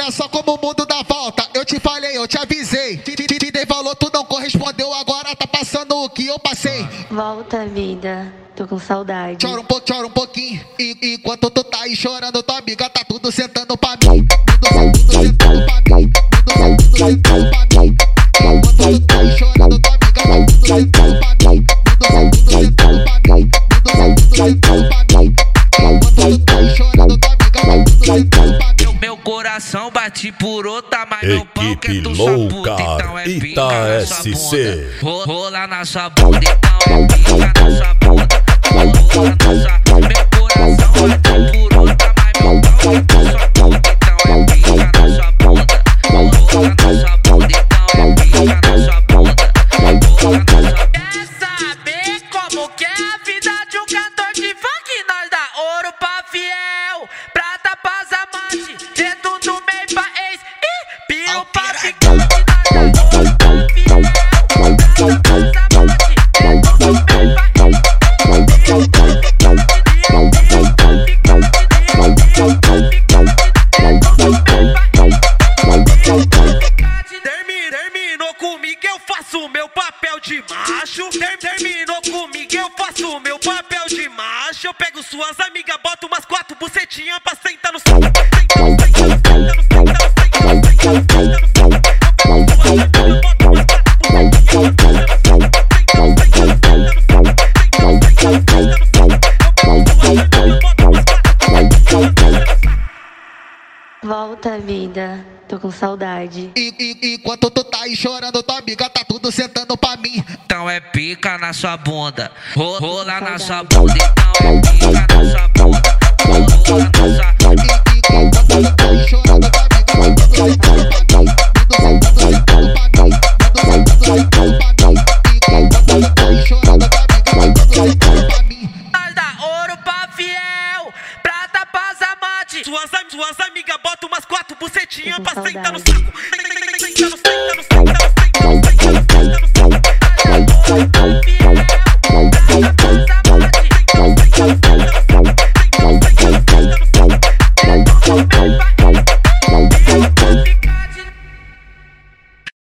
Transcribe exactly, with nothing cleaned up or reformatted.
olha só como o mundo dá volta. Eu te falei, eu te avisei. Te, te, te dei valor, tu não correspondeu. Agora tá passando o que eu passei. Volta, vida, tô com saudade. Chora um pouco, chora um pouquinho. E, enquanto tu tá aí chorando, tua amiga tá tudo sentando pra mim. Tudo, tudo sentando pra mim. Tudo, tudo sentando pra mim. Enquanto tu tá aí chorando, tua amiga tá tudo sentando pra mim. Tudo, tudo sentando pra mim. Tudo, tudo sentando pra mim. Enquanto tu tá aí chorando, tua amiga tá tudo sentando pra mim. Meu coração bate por outra, mas meu pau quer tu sua puta, então é pica Ita na S sua C. bunda. Rola na sua bunda, então é pica na sua bunda. Rola na sua... Meu coração bate por outra, mas meu pau quer tu sua puta, então é pica na sua bunda. Rola na sua bunda, então é pica na sua bunda. Rola na sua... Quer saber como que é a vida de um cantor de funk? Nós dá ouro pra fiel, prata pras amantes, dedo no meio pra ex e pio pra ficante. Nós dá ouro pra fiel, prata pras amantes, dedo no meio pra ex, pio pra ficante. Terminou comigo, eu faço o meu papel de macho. Terminou comigo, eu faço o meu papel de macho. Eu pego suas amigas, boto umas quatro bucetinhas pra sentar no saco. Volta, vida, tô com saudade. E, e, enquanto tu tá aí chorando, tua amiga tá tudo sentando pra mim. Então é pica na sua bunda, Ro rola na sua bunda, então é pica na sua bunda, rola na sua bunda. E, e enquanto tu tá aí chorando, tua amiga tá tudo sentando pra mim. Tudo sentando pra mim. Tudo sentando pra mim. Enquanto tu tá aí chorando, tua amiga tá tudo sentando pra mim. Nós dá ouro pra fiel, prata pras amantes. Suas, am suas amigas botam umas quatro bucetinhas pra sentar no saco. Senta no, senta no, senta no, senta no, senta no, senta no, senta no, senta no, senta no, senta no, senta no,